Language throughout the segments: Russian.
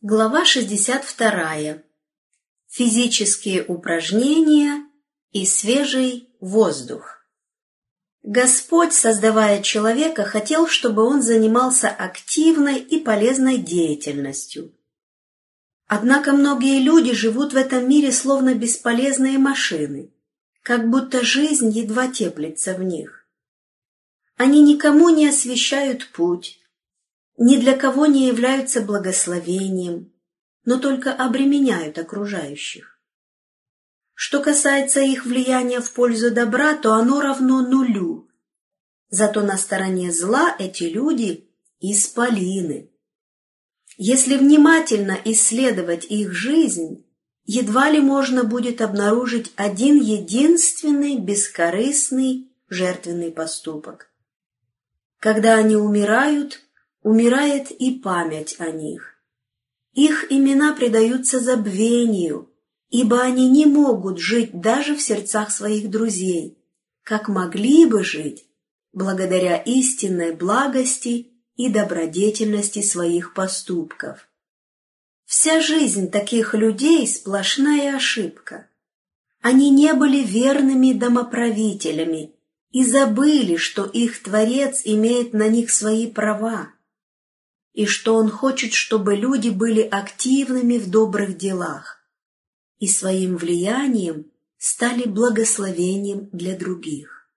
Глава 62. Физические упражнения и свежий воздух. Господь, создавая человека, хотел, чтобы он занимался активной и полезной деятельностью. Однако многие люди живут в этом мире словно бесполезные машины, как будто жизнь едва теплится в них. Они никому не освещают путь, ни для кого не являются благословением, но только обременяют окружающих. Что касается их влияния в пользу добра, то оно равно нулю. Зато на стороне зла эти люди – исполины. Если внимательно исследовать их жизнь, едва ли можно будет обнаружить один единственный бескорыстный жертвенный поступок. Когда они умирает и память о них. Их имена предаются забвению, ибо они не могут жить даже в сердцах своих друзей, как могли бы жить благодаря истинной благости и добродетельности своих поступков. Вся жизнь таких людей – сплошная ошибка. Они не были верными домоправителями и забыли, что их Творец имеет на них свои права, и что Он хочет, чтобы люди были активными в добрых делах и своим влиянием стали благословением для других.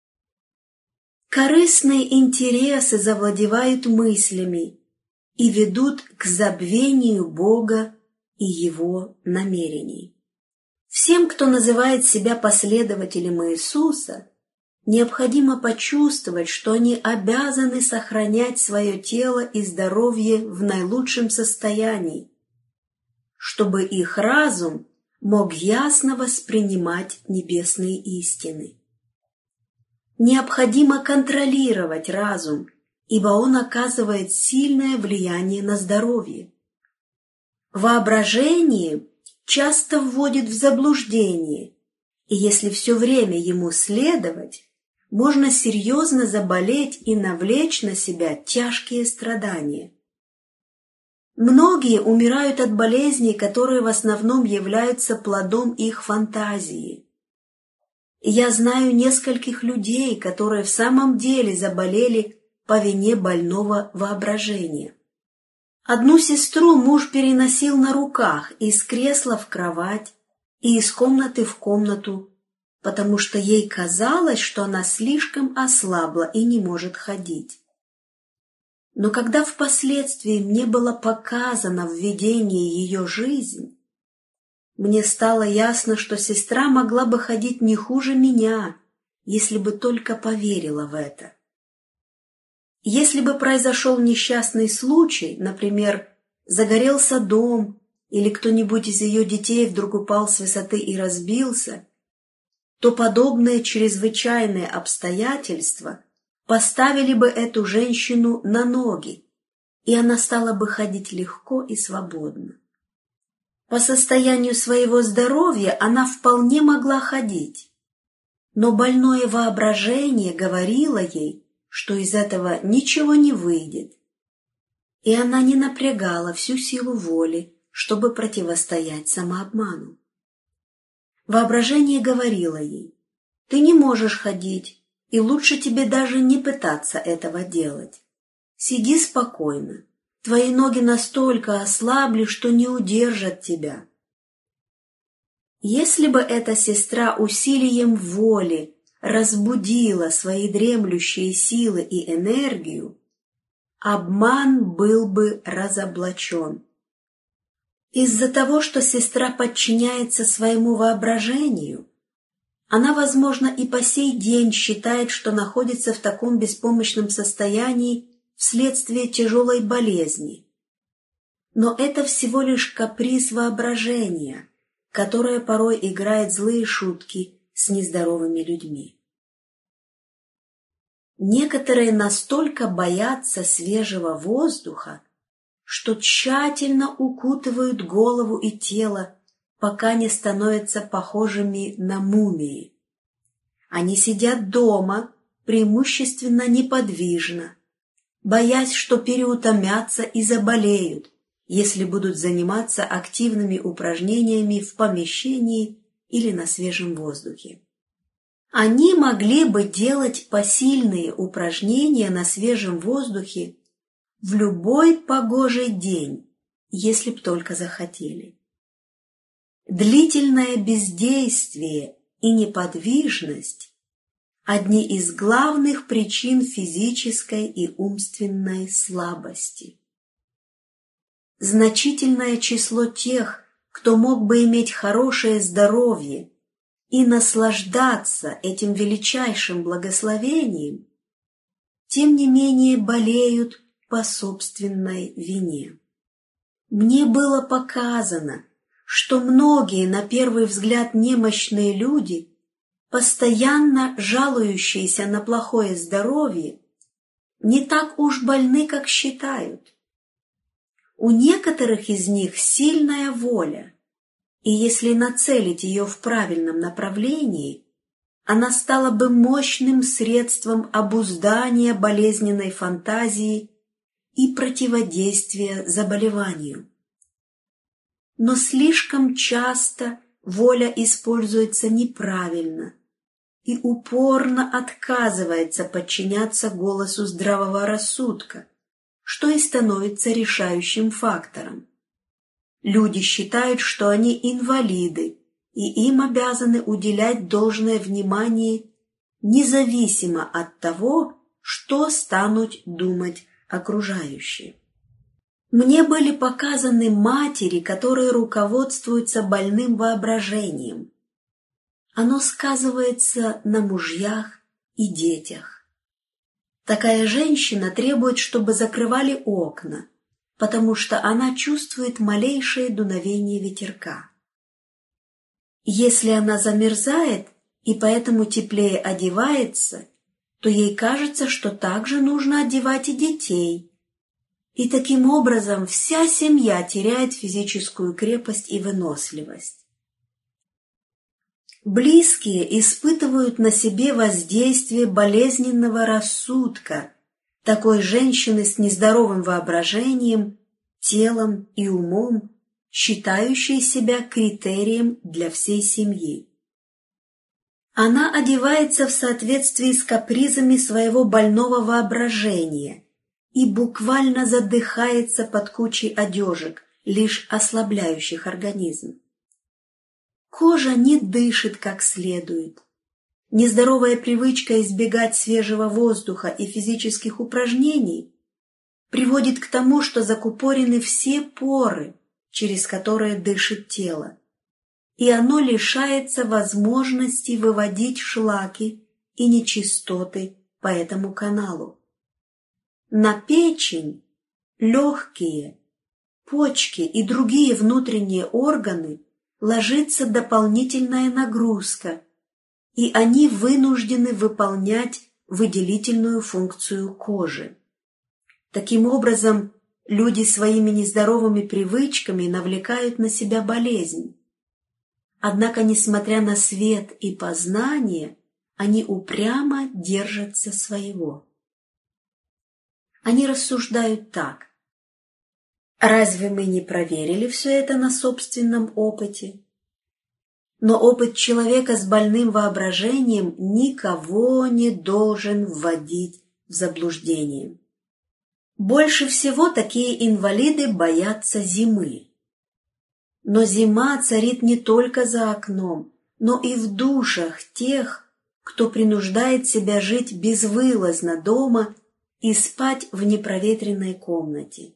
Корыстные интересы завладевают мыслями и ведут к забвению Бога и Его намерений. Всем, кто называет себя последователем Иисуса, необходимо почувствовать, что они обязаны сохранять свое тело и здоровье в наилучшем состоянии, чтобы их разум мог ясно воспринимать небесные истины. Необходимо контролировать разум, ибо он оказывает сильное влияние на здоровье. Воображение часто вводит в заблуждение, и если все время ему следовать, можно серьезно заболеть и навлечь на себя тяжкие страдания. Многие умирают от болезней, которые в основном являются плодом их фантазии. Я знаю нескольких людей, которые в самом деле заболели по вине больного воображения. Одну сестру муж переносил на руках из кресла в кровать и из комнаты в комнату, потому что ей казалось, что она слишком ослабла и не может ходить. Но когда впоследствии мне было показано в видении ее жизнь, мне стало ясно, что сестра могла бы ходить не хуже меня, если бы только поверила в это. Если бы произошел несчастный случай, например, загорелся дом, или кто-нибудь из ее детей вдруг упал с высоты и разбился, то подобные чрезвычайные обстоятельства поставили бы эту женщину на ноги, и она стала бы ходить легко и свободно. По состоянию своего здоровья она вполне могла ходить, но больное воображение говорило ей, что из этого ничего не выйдет, и она не напрягала всю силу воли, чтобы противостоять самообману. Воображение говорило ей: «Ты не можешь ходить, и лучше тебе даже не пытаться этого делать. Сиди спокойно, твои ноги настолько ослабли, что не удержат тебя». Если бы эта сестра усилием воли разбудила свои дремлющие силы и энергию, обман был бы разоблачен. Из-за того, что сестра подчиняется своему воображению, она, возможно, и по сей день считает, что находится в таком беспомощном состоянии вследствие тяжелой болезни. Но это всего лишь каприз воображения, которое порой играет злые шутки с нездоровыми людьми. Некоторые настолько боятся свежего воздуха, что тщательно укутывают голову и тело, пока не становятся похожими на мумии. Они сидят дома, преимущественно неподвижно, боясь, что переутомятся и заболеют, если будут заниматься активными упражнениями в помещении или на свежем воздухе. Они могли бы делать посильные упражнения на свежем воздухе в любой погожий день, если б только захотели. Длительное бездействие и неподвижность – одни из главных причин физической и умственной слабости. Значительное число тех, кто мог бы иметь хорошее здоровье и наслаждаться этим величайшим благословением, тем не менее болеют по собственной вине. Мне было показано, что многие, на первый взгляд, немощные люди, постоянно жалующиеся на плохое здоровье, не так уж больны, как считают. У некоторых из них сильная воля, и если нацелить ее в правильном направлении, она стала бы мощным средством обуздания болезненной фантазии и противодействия заболеванию. Но слишком часто воля используется неправильно и упорно отказывается подчиняться голосу здравого рассудка, что и становится решающим фактором. Люди считают, что они инвалиды, и им обязаны уделять должное внимание независимо от того, что станут думать окружающие. Мне были показаны матери, которые руководствуются больным воображением. Оно сказывается на мужьях и детях. Такая женщина требует, чтобы закрывали окна, потому что она чувствует малейшее дуновение ветерка. Если она замерзает и поэтому теплее одевается, то ей кажется, что также нужно одевать и детей. И таким образом вся семья теряет физическую крепость и выносливость. Близкие испытывают на себе воздействие болезненного рассудка такой женщины с нездоровым воображением, телом и умом, считающей себя критерием для всей семьи. Она одевается в соответствии с капризами своего больного воображения и буквально задыхается под кучей одежек, лишь ослабляющих организм. Кожа не дышит как следует. Нездоровая привычка избегать свежего воздуха и физических упражнений приводит к тому, что закупорены все поры, через которые дышит тело, и оно лишается возможности выводить шлаки и нечистоты по этому каналу. На печень, легкие, почки и другие внутренние органы ложится дополнительная нагрузка, и они вынуждены выполнять выделительную функцию кожи. Таким образом, люди своими нездоровыми привычками навлекают на себя болезнь. Однако, несмотря на свет и познание, они упрямо держатся своего. Они рассуждают так: разве мы не проверили все это на собственном опыте? Но опыт человека с больным воображением никого не должен вводить в заблуждение. Больше всего такие инвалиды боятся зимы. Но зима царит не только за окном, но и в душах тех, кто принуждает себя жить безвылазно дома и спать в непроветренной комнате.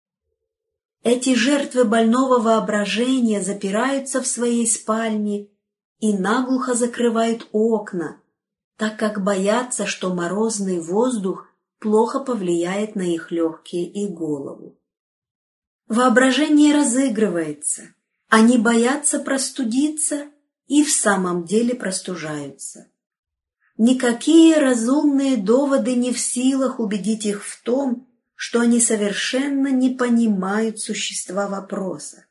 Эти жертвы больного воображения запираются в своей спальне и наглухо закрывают окна, так как боятся, что морозный воздух плохо повлияет на их легкие и голову. Воображение разыгрывается, они боятся простудиться и в самом деле простужаются. Никакие разумные доводы не в силах убедить их в том, что они совершенно не понимают существа вопроса.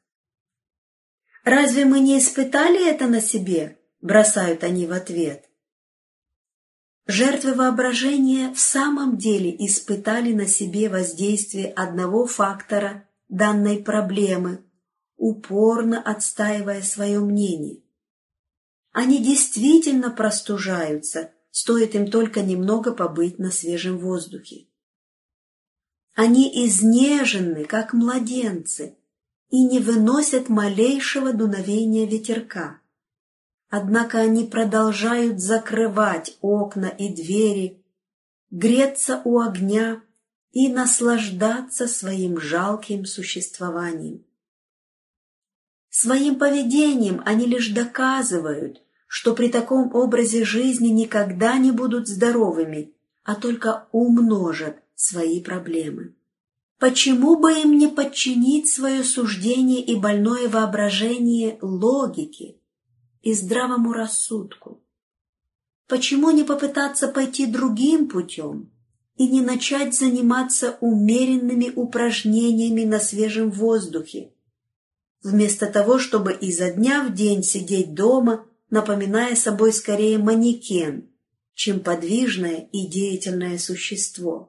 «Разве мы не испытали это на себе?» – бросают они в ответ. Жертвы воображения в самом деле испытали на себе воздействие одного фактора данной проблемы, упорно отстаивая свое мнение. Они действительно простужаются, стоит им только немного побыть на свежем воздухе. Они изнежены, как младенцы, и не выносят малейшего дуновения ветерка. Однако они продолжают закрывать окна и двери, греться у огня и наслаждаться своим жалким существованием. Своим поведением они лишь доказывают, что при таком образе жизни никогда не будут здоровыми, а только умножат свои проблемы. Почему бы им не подчинить свое суждение и больное воображение логике и здравому рассудку? Почему не попытаться пойти другим путем и не начать заниматься умеренными упражнениями на свежем воздухе, вместо того, чтобы изо дня в день сидеть дома, напоминая собой скорее манекен, чем подвижное и деятельное существо?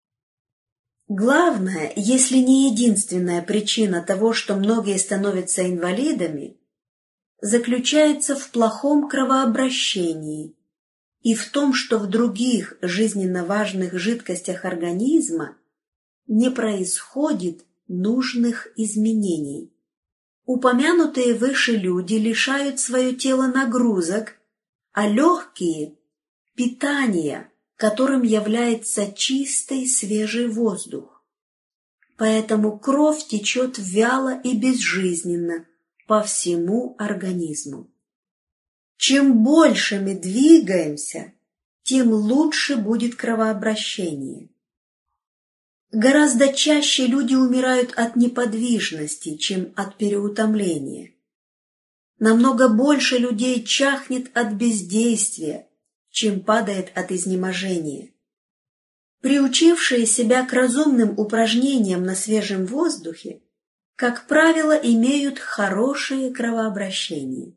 Главная, если не единственная причина того, что многие становятся инвалидами, заключается в плохом кровообращении и в том, что в других жизненно важных жидкостях организма не происходит нужных изменений. Упомянутые выше люди лишают свое тело нагрузок, а легкие – питания, которым является чистый свежий воздух. Поэтому кровь течет вяло и безжизненно по всему организму. Чем больше мы двигаемся, тем лучше будет кровообращение. Гораздо чаще люди умирают от неподвижности, чем от переутомления. Намного больше людей чахнет от бездействия, чем падает от изнеможения. Приучившие себя к разумным упражнениям на свежем воздухе, как правило, имеют хорошее кровообращение.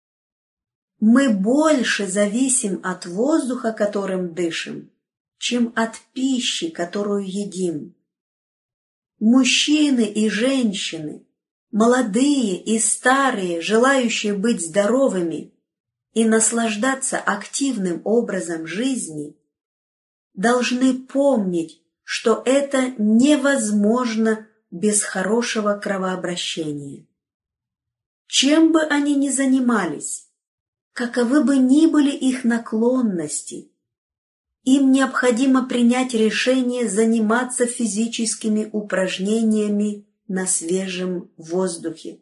Мы больше зависим от воздуха, которым дышим, чем от пищи, которую едим. Мужчины и женщины, молодые и старые, желающие быть здоровыми и наслаждаться активным образом жизни, должны помнить, что это невозможно без хорошего кровообращения. Чем бы они ни занимались, каковы бы ни были их наклонности, им необходимо принять решение заниматься физическими упражнениями на свежем воздухе.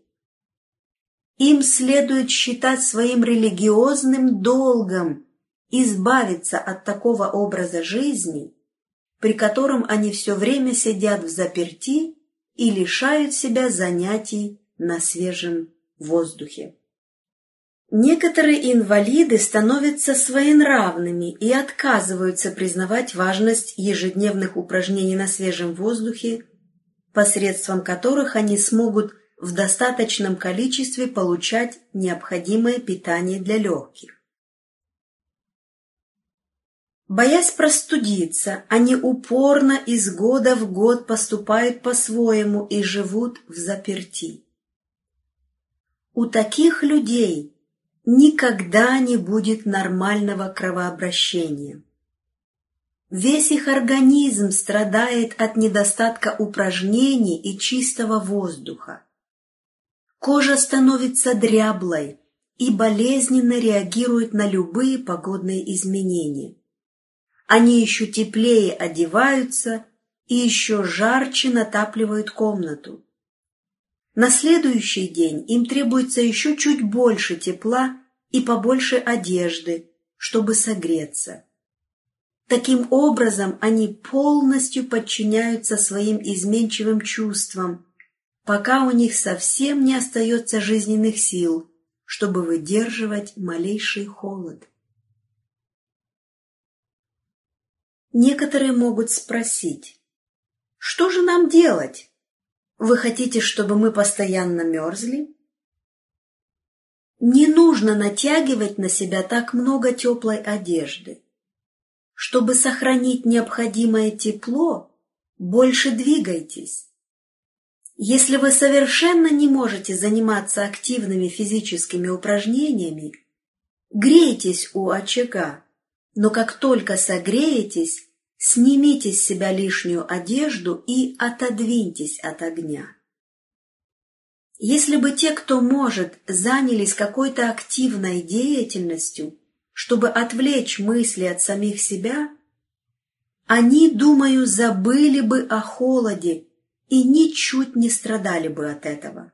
Им следует считать своим религиозным долгом избавиться от такого образа жизни, при котором они все время сидят взаперти и лишают себя занятий на свежем воздухе. Некоторые инвалиды становятся своенравными и отказываются признавать важность ежедневных упражнений на свежем воздухе, посредством которых они смогут в достаточном количестве получать необходимое питание для легких. Боясь простудиться, они упорно из года в год поступают по-своему и живут взаперти. У таких людей никогда не будет нормального кровообращения. Весь их организм страдает от недостатка упражнений и чистого воздуха. Кожа становится дряблой и болезненно реагирует на любые погодные изменения. Они еще теплее одеваются и еще жарче натапливают комнату. На следующий день им требуется еще чуть больше тепла и побольше одежды, чтобы согреться. Таким образом, они полностью подчиняются своим изменчивым чувствам, пока у них совсем не остается жизненных сил, чтобы выдерживать малейший холод. Некоторые могут спросить: что же нам делать? Вы хотите, чтобы мы постоянно мерзли? Не нужно натягивать на себя так много теплой одежды. Чтобы сохранить необходимое тепло, больше двигайтесь. Если вы совершенно не можете заниматься активными физическими упражнениями, грейтесь у очага, но как только согреетесь, снимите с себя лишнюю одежду и отодвиньтесь от огня. Если бы те, кто может, занялись какой-то активной деятельностью, чтобы отвлечь мысли от самих себя, они, думаю, забыли бы о холоде и ничуть не страдали бы от этого.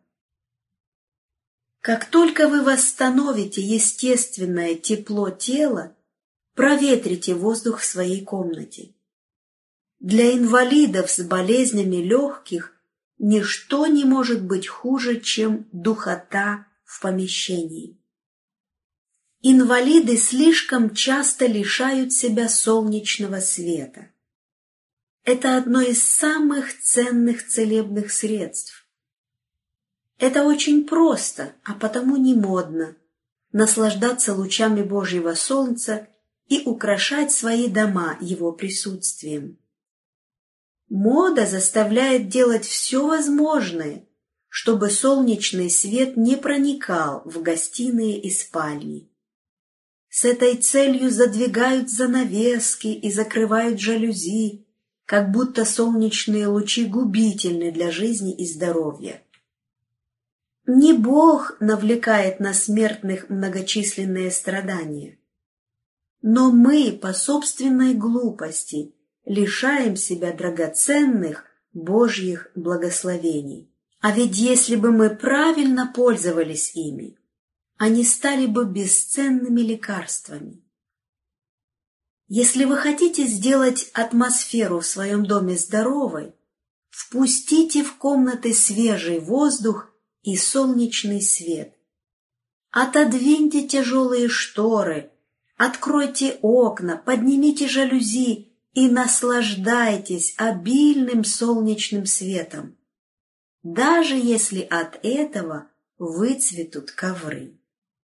Как только вы восстановите естественное тепло тела, проветрите воздух в своей комнате. Для инвалидов с болезнями легких ничто не может быть хуже, чем духота в помещении. Инвалиды слишком часто лишают себя солнечного света. Это одно из самых ценных целебных средств. Это очень просто, а потому не модно наслаждаться лучами Божьего солнца и украшать свои дома его присутствием. Мода заставляет делать все возможное, чтобы солнечный свет не проникал в гостиные и спальни. С этой целью задвигают занавески и закрывают жалюзи, как будто солнечные лучи губительны для жизни и здоровья. Не Бог навлекает на смертных многочисленные страдания, но мы по собственной глупости лишаем себя драгоценных Божьих благословений. А ведь если бы мы правильно пользовались ими, они стали бы бесценными лекарствами. Если вы хотите сделать атмосферу в своем доме здоровой, впустите в комнаты свежий воздух и солнечный свет. Отодвиньте тяжелые шторы, откройте окна, поднимите жалюзи и наслаждайтесь обильным солнечным светом, даже если от этого выцветут ковры.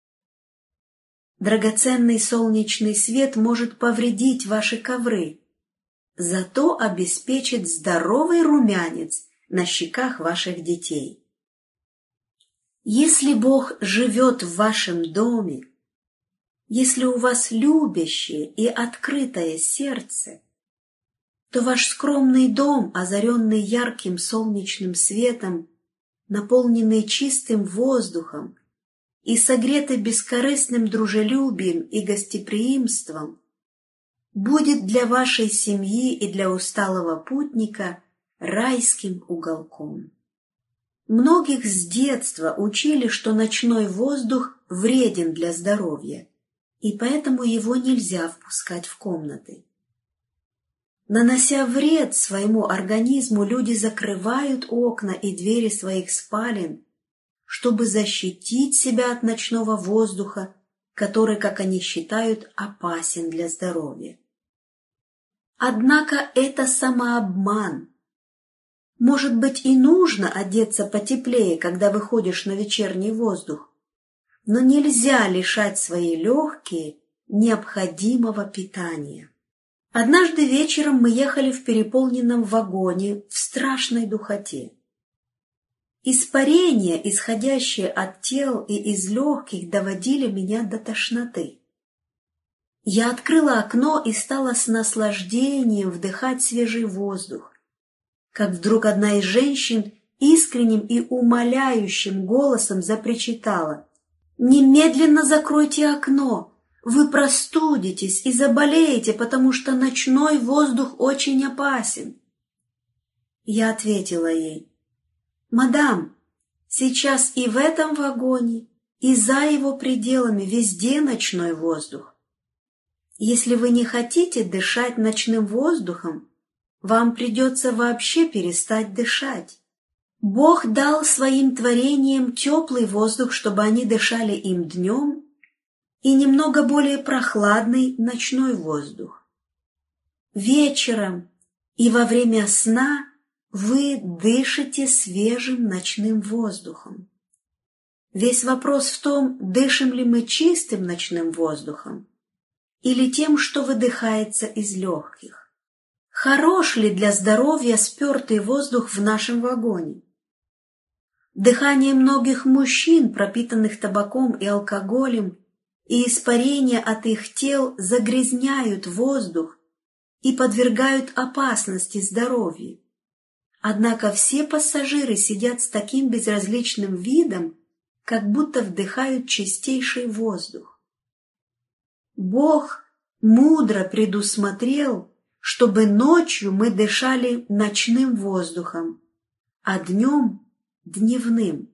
Драгоценный солнечный свет может повредить ваши ковры, зато обеспечит здоровый румянец на щеках ваших детей. Если Бог живет в вашем доме, если у вас любящее и открытое сердце, то ваш скромный дом, озаренный ярким солнечным светом, наполненный чистым воздухом и согретый бескорыстным дружелюбием и гостеприимством, будет для вашей семьи и для усталого путника райским уголком. Многих с детства учили, что ночной воздух вреден для здоровья, и поэтому его нельзя впускать в комнаты. Нанося вред своему организму, люди закрывают окна и двери своих спален, чтобы защитить себя от ночного воздуха, который, как они считают, опасен для здоровья. Однако это самообман. Может быть, и нужно одеться потеплее, когда выходишь на вечерний воздух, но нельзя лишать свои легкие необходимого питания. Однажды вечером мы ехали в переполненном вагоне в страшной духоте. Испарения, исходящие от тел и из легких, доводили меня до тошноты. Я открыла окно и стала с наслаждением вдыхать свежий воздух, как вдруг одна из женщин искренним и умоляющим голосом запричитала: «Немедленно закройте окно! Вы простудитесь и заболеете, потому что ночной воздух очень опасен». Я ответила ей: «Мадам, сейчас и в этом вагоне, и за его пределами везде ночной воздух. Если вы не хотите дышать ночным воздухом, вам придется вообще перестать дышать. Бог дал своим творениям теплый воздух, чтобы они дышали им днем, и немного более прохладный ночной воздух. Вечером и во время сна вы дышите свежим ночным воздухом. Весь вопрос в том, дышим ли мы чистым ночным воздухом или тем, что выдыхается из легких. Хорош ли для здоровья спертый воздух в нашем вагоне? Дыхание многих мужчин, пропитанных табаком и алкоголем, и испарения от их тел загрязняют воздух и подвергают опасности здоровью. Однако все пассажиры сидят с таким безразличным видом, как будто вдыхают чистейший воздух. Бог мудро предусмотрел, чтобы ночью мы дышали ночным воздухом, а днем – дневным.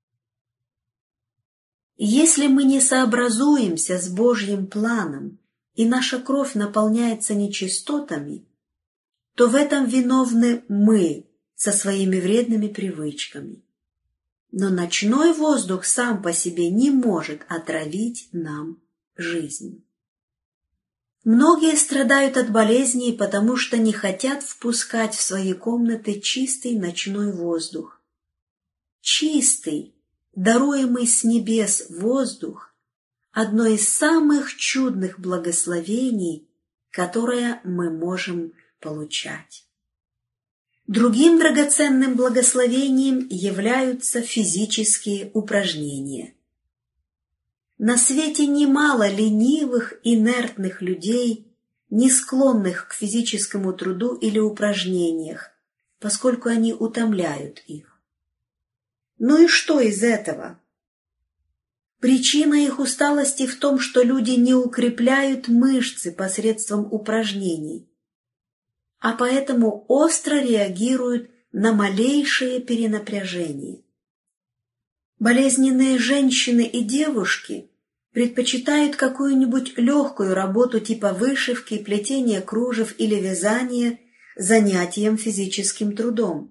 Если мы не сообразуемся с Божьим планом, и наша кровь наполняется нечистотами, то в этом виновны мы со своими вредными привычками. Но ночной воздух сам по себе не может отравить нам жизнь. Многие страдают от болезней, потому что не хотят впускать в свои комнаты чистый ночной воздух. Чистый, даруемый с небес воздух – одно из самых чудных благословений, которое мы можем получать. Другим драгоценным благословением являются физические упражнения. На свете немало ленивых, инертных людей, не склонных к физическому труду или упражнениях, поскольку они утомляют их. Ну и что из этого? Причина их усталости в том, что люди не укрепляют мышцы посредством упражнений, а поэтому остро реагируют на малейшее перенапряжение. Болезненные женщины и девушки предпочитают какую-нибудь легкую работу типа вышивки, плетения кружев или вязания занятиям физическим трудом.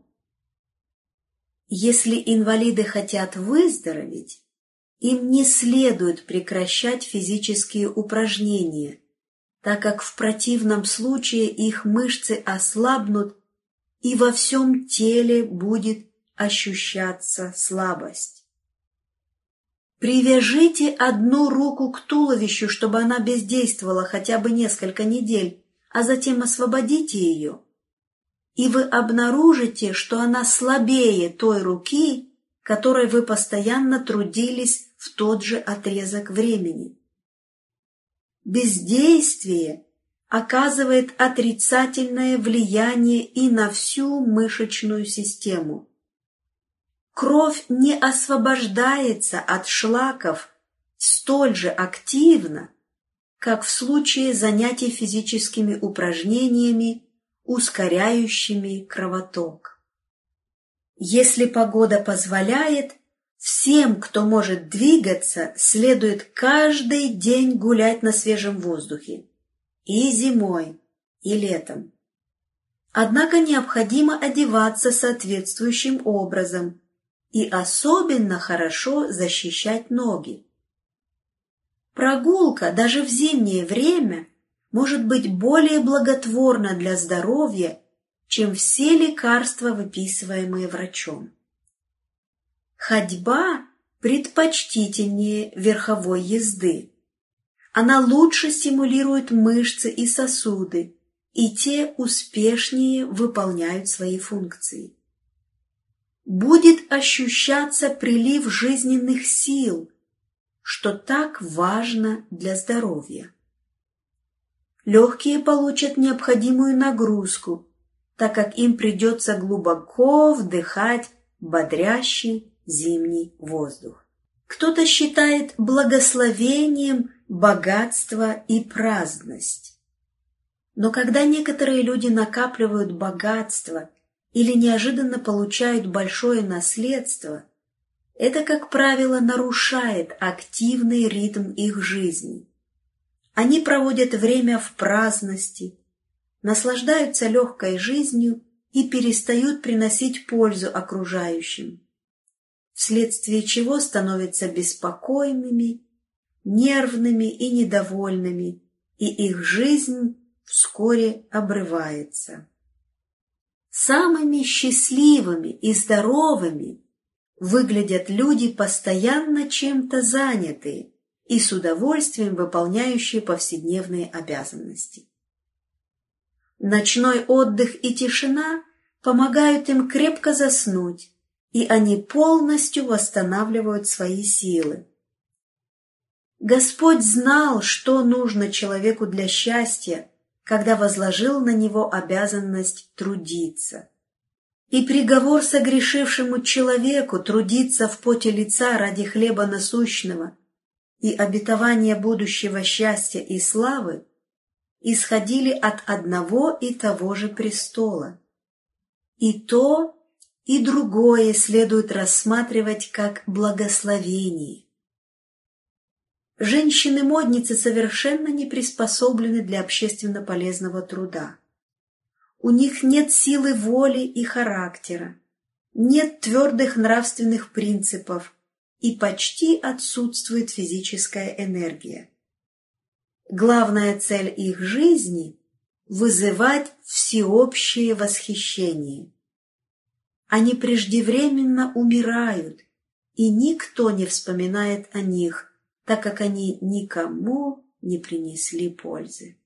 Если инвалиды хотят выздороветь, им не следует прекращать физические упражнения, так как в противном случае их мышцы ослабнут и во всем теле будет ощущаться слабость. Привяжите одну руку к туловищу, чтобы она бездействовала хотя бы несколько недель, а затем освободите ее, и вы обнаружите, что она слабее той руки, которой вы постоянно трудились в тот же отрезок времени. Бездействие оказывает отрицательное влияние и на всю мышечную систему. Кровь не освобождается от шлаков столь же активно, как в случае занятий физическими упражнениями, ускоряющими кровоток. Если погода позволяет, всем, кто может двигаться, следует каждый день гулять на свежем воздухе, и зимой, и летом. Однако необходимо одеваться соответствующим образом и особенно хорошо защищать ноги. Прогулка даже в зимнее время может быть более благотворна для здоровья, чем все лекарства, выписываемые врачом. Ходьба предпочтительнее верховой езды. Она лучше стимулирует мышцы и сосуды, и те успешнее выполняют свои функции. Будет ощущаться прилив жизненных сил, что так важно для здоровья. Легкие получат необходимую нагрузку, так как им придется глубоко вдыхать бодрящий зимний воздух. Кто-то считает благословением богатство и праздность. Но когда некоторые люди накапливают богатство или неожиданно получают большое наследство, это, как правило, нарушает активный ритм их жизни. Они проводят время в праздности, наслаждаются легкой жизнью и перестают приносить пользу окружающим, вследствие чего становятся беспокойными, нервными и недовольными, и их жизнь вскоре обрывается. Самыми счастливыми и здоровыми выглядят люди, постоянно чем-то занятые и с удовольствием выполняющие повседневные обязанности. Ночной отдых и тишина помогают им крепко заснуть и они полностью восстанавливают свои силы. Господь знал, что нужно человеку для счастья, когда возложил на него обязанность трудиться. И приговор согрешившему человеку трудиться в поте лица ради хлеба насущного и обетования будущего счастья и славы исходили от одного и того же престола. И то, и другое следует рассматривать как благословение. Женщины-модницы совершенно не приспособлены для общественно полезного труда. У них нет силы воли и характера, нет твердых нравственных принципов и почти отсутствует физическая энергия. Главная цель их жизни – вызывать всеобщее восхищение. Они преждевременно умирают, и никто не вспоминает о них, так как они никому не принесли пользы.